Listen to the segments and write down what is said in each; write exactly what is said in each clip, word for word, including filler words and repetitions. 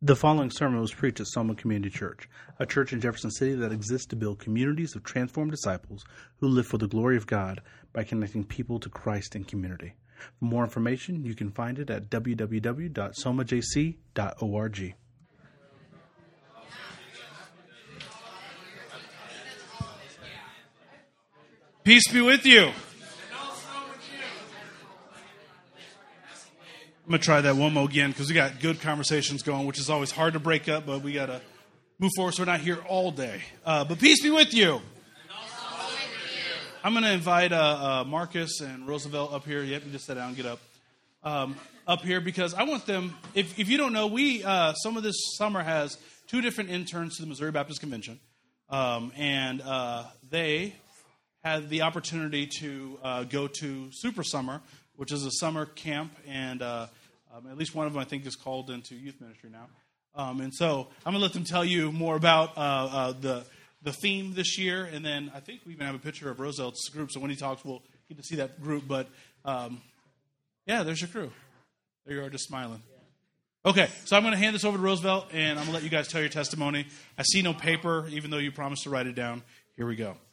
The following sermon was preached at Soma Community Church, a church in Jefferson City that exists to build communities of transformed disciples who live for the glory of God by connecting people to Christ and community. For more information, you can find it at w w w dot soma j c dot org. Peace be with you. I'm going to try that one more again because we got good conversations going, which is always hard to break up, but we got to move forward so we're not here all day. Uh, but peace be with you. I'm going to invite uh, uh, Marcus and Roosevelt up here. Yep, you just sit down and get up. Um, up here because I want them, if, if you don't know, we, uh, some of this summer has two different interns to the Missouri Baptist Convention. Um, and uh, they had the opportunity to uh, go to Super Summer, which is a summer camp, and uh, um, at least one of them, I think, is called into youth ministry now. Um, and so I'm going to let them tell you more about uh, uh, the the theme this year, and then I think we even have a picture of Roosevelt's group, so when he talks, we'll get to see that group. But, um, yeah, there's your crew. There you are, just smiling. Okay, so I'm going to hand this over to Roosevelt, and I'm going to let you guys tell your testimony. I see no paper, even though you promised to write it down. Here we go.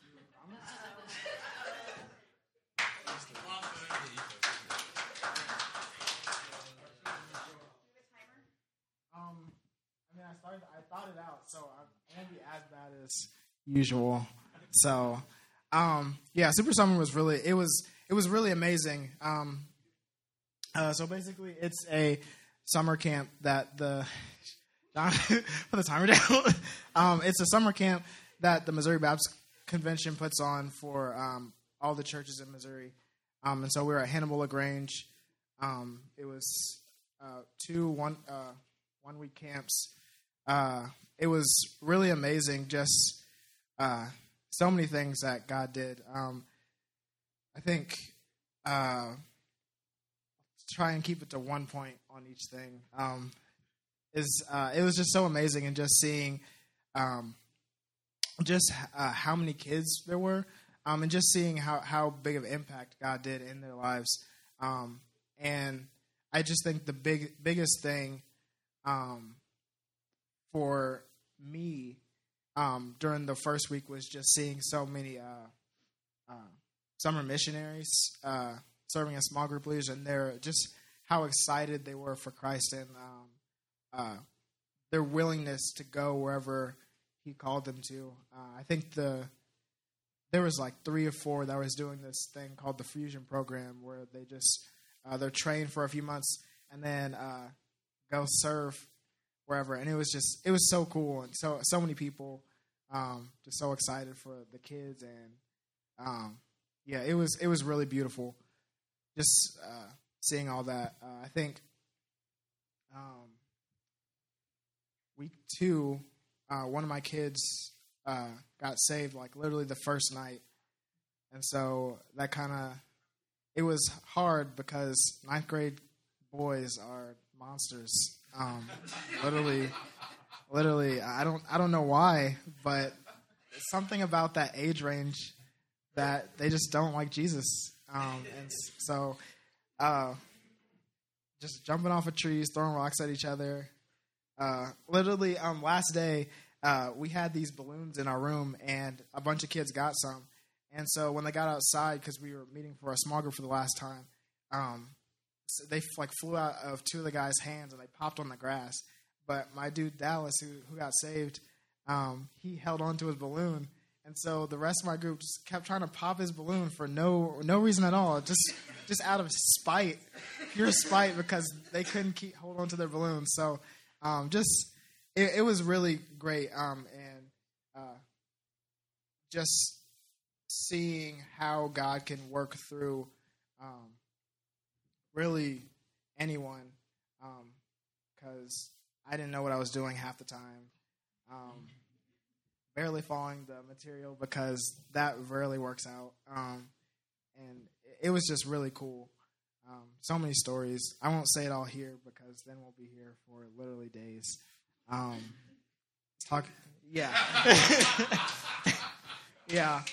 I started. I thought it out, so I won't be as bad as usual. So, um, yeah, Super Summer was really. It was. It was really amazing. Um, uh, so basically, it's a summer camp that the. Put the timer down. um, it's a summer camp that the Missouri Baptist Convention puts on for um, all the churches in Missouri, um, and so we were at Hannibal LaGrange. Um, it was uh, two one uh, one week camps. Uh, it was really amazing, just uh, so many things that God did. Um, I think uh, try and keep it to one point on each thing. Um, is uh, it was just so amazing, and just seeing um, just uh, how many kids there were, um, and just seeing how, how big of impact God did in their lives. Um, and I just think the big biggest thing Um, for me, um, during the first week was just seeing so many uh, uh, summer missionaries uh, serving as small group leaders, and they're just how excited they were for Christ and um, uh, their willingness to go wherever He called them to. Uh, I think the there was like three or four that was doing this thing called the Fusion Program, where they just uh, they're trained for a few months and then uh, go serve wherever, and it was just it was so cool, and so so many people um, just so excited for the kids, and um, yeah, it was it was really beautiful, just uh, seeing all that. Uh, I think um, week two, uh, one of my kids uh, got saved like literally the first night, and so that kind of it was hard because ninth grade boys are monsters. Um, literally, literally, I don't, I don't know why, but something about that age range that they just don't like Jesus. Um, and so, uh, just jumping off of trees, throwing rocks at each other. Uh, literally, um, last day, uh, we had these balloons in our room, and a bunch of kids got some. And so when they got outside, because we were meeting for a small group for the last time, um, So they like flew out of two of the guys' hands and they popped on the grass. But my dude Dallas, who who got saved, um, he held on to his balloon, and so the rest of my group just kept trying to pop his balloon for no no reason at all, just just out of spite, pure spite, because they couldn't keep hold on to their balloons. So um, just it, it was really great, um, and uh, just seeing how God can work through. Um, Really, anyone, because um, I didn't know what I was doing half the time. Um, barely following the material because that rarely works out. Um, and it was just really cool. Um, so many stories. I won't say it all here because then we'll be here for literally days. Um, talk, yeah, yeah.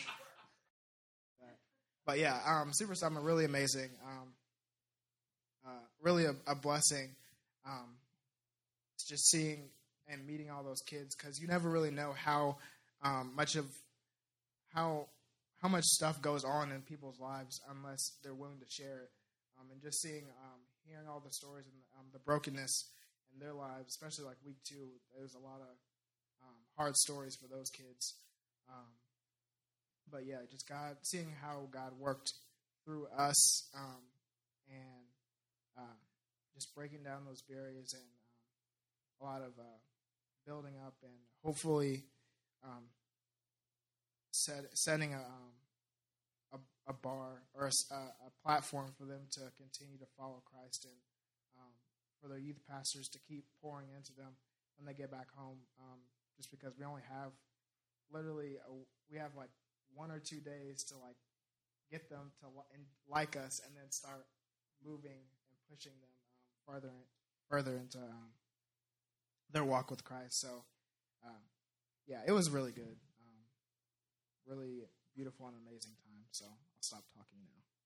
But yeah, um, Super Summer really amazing. Um, Uh, really a, a blessing. Um, just seeing and meeting all those kids, because you never really know how um, much of how how much stuff goes on in people's lives unless they're willing to share it. Um, and just seeing, um, hearing all the stories and um, the brokenness in their lives, especially like week two, there's a lot of um, hard stories for those kids. Um, but yeah, just God, seeing how God worked through us um, and uh, just breaking down those barriers and um, a lot of uh, building up and hopefully um, set, setting a, um, a, a bar or a, a platform for them to continue to follow Christ and um, for their youth pastors to keep pouring into them when they get back home. Um, just because we only have literally a, we have like one or two days to like get them to li- like us and then start moving and pushing them um, further further into um, their walk with Christ. So uh, yeah, it was really good. Um, really beautiful and amazing time. So I'll stop talking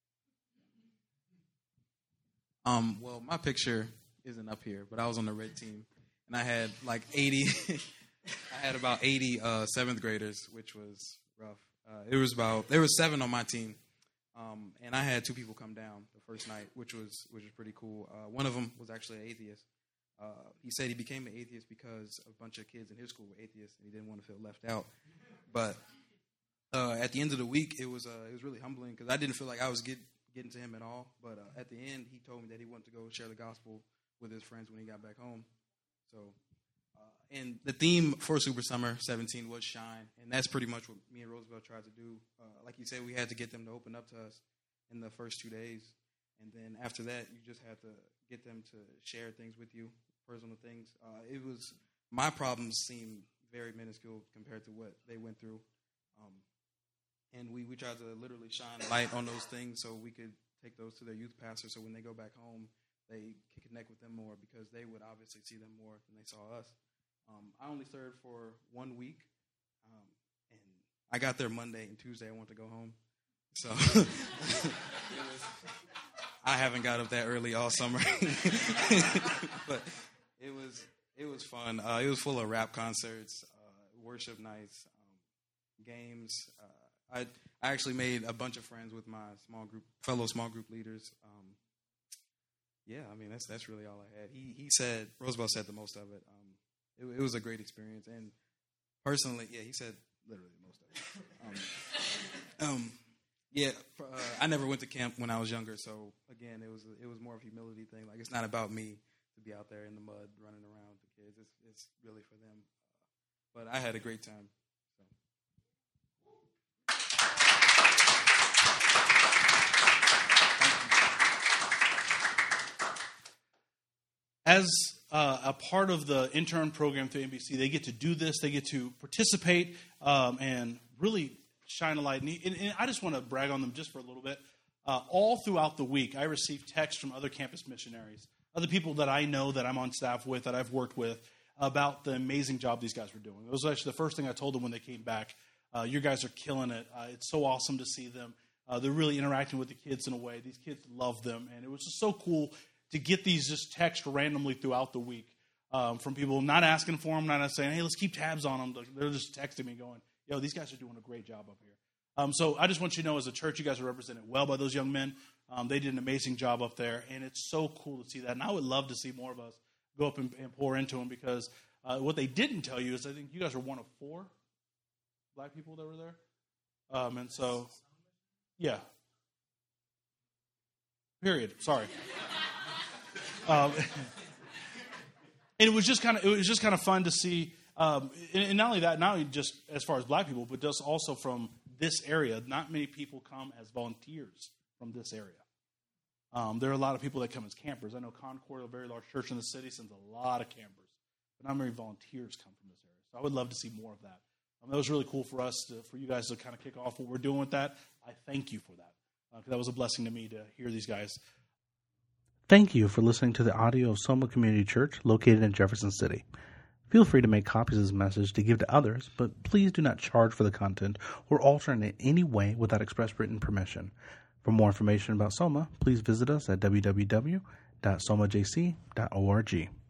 now. Um, well, my picture isn't up here, but I was on the red team, and I had like eighty. I had about eighty uh, seventh graders, which was rough. Uh, it was about there was seven on my team, um, and I had two people come down the first night, which was which was pretty cool. Uh, one of them was actually an atheist. Uh, he said he became an atheist because a bunch of kids in his school were atheists, and he didn't want to feel left out. But uh, at the end of the week, it was uh, it was really humbling because I didn't feel like I was get, getting to him at all. But uh, at the end, he told me that he wanted to go share the gospel with his friends when he got back home. So, uh, and the theme for Super Summer seventeen was shine, and that's pretty much what me and Roosevelt tried to do. Uh, like you said, we had to get them to open up to us in the first two days, and then after that, you just had to get them to share things with you, personal things. Uh, it was my problems seemed very minuscule compared to what they went through, um, and we we tried to literally shine a light on those things so we could take those to their youth pastor. So when they go back home, they can connect with them more because they would obviously see them more than they saw us. Um, I only served for one week, um, and I got there Monday and Tuesday I wanted to go home. So it was, I haven't got up that early all summer, but it was it was fun. Uh, it was full of rap concerts, uh, worship nights, um, games. Uh, I I actually made a bunch of friends with my small group, fellow small group leaders. Um, Yeah, I mean, that's that's really all I had. He he said, Roosevelt said the most of it. Um, it, it was a great experience. And personally, yeah, he said literally most of it. Um, um, yeah, uh, I never went to camp when I was younger. So, again, it was it was more of a humility thing. Like, it's not about me to be out there in the mud running around with the kids. It's, it's really for them. Uh, but I had a great time. So. As uh, a part of the intern program through N B C, they get to do this. They get to participate um, and really shine a light. And, and, and I just want to brag on them just for a little bit. Uh, all throughout the week, I received texts from other campus missionaries, other people that I know that I'm on staff with, that I've worked with, about the amazing job these guys were doing. It was actually the first thing I told them when they came back. Uh, you guys are killing it. Uh, it's so awesome to see them. Uh, they're really interacting with the kids in a way. These kids love them. And it was just so cool to get these just text randomly throughout the week um, from people not asking for them, not saying, hey, let's keep tabs on them. They're just texting me going, yo, these guys are doing a great job up here. Um, so I just want you to know, as a church, you guys are represented well by those young men. Um, they did an amazing job up there, and it's so cool to see that. And I would love to see more of us go up and, and pour into them, because uh, what they didn't tell you is I think you guys are one of four black people that were there. Um, and so, yeah. Period. Sorry. Um, and it was just kind of it was just kind of fun to see, um, and, and not only that, not only just as far as black people, but just also from this area. Not many people come as volunteers from this area. Um, there are a lot of people that come as campers. I know Concord, a very large church in the city, sends a lot of campers, but not many volunteers come from this area. So I would love to see more of that. Um, that was really cool for us, to, for you guys to kind of kick off what we're doing with that. I thank you for that, because uh, that was a blessing to me to hear these guys. Thank you for listening to the audio of Soma Community Church located in Jefferson City. Feel free to make copies of this message to give to others, but please do not charge for the content or alter it in any way without express written permission. For more information about Soma, please visit us at w w w dot soma j c dot org.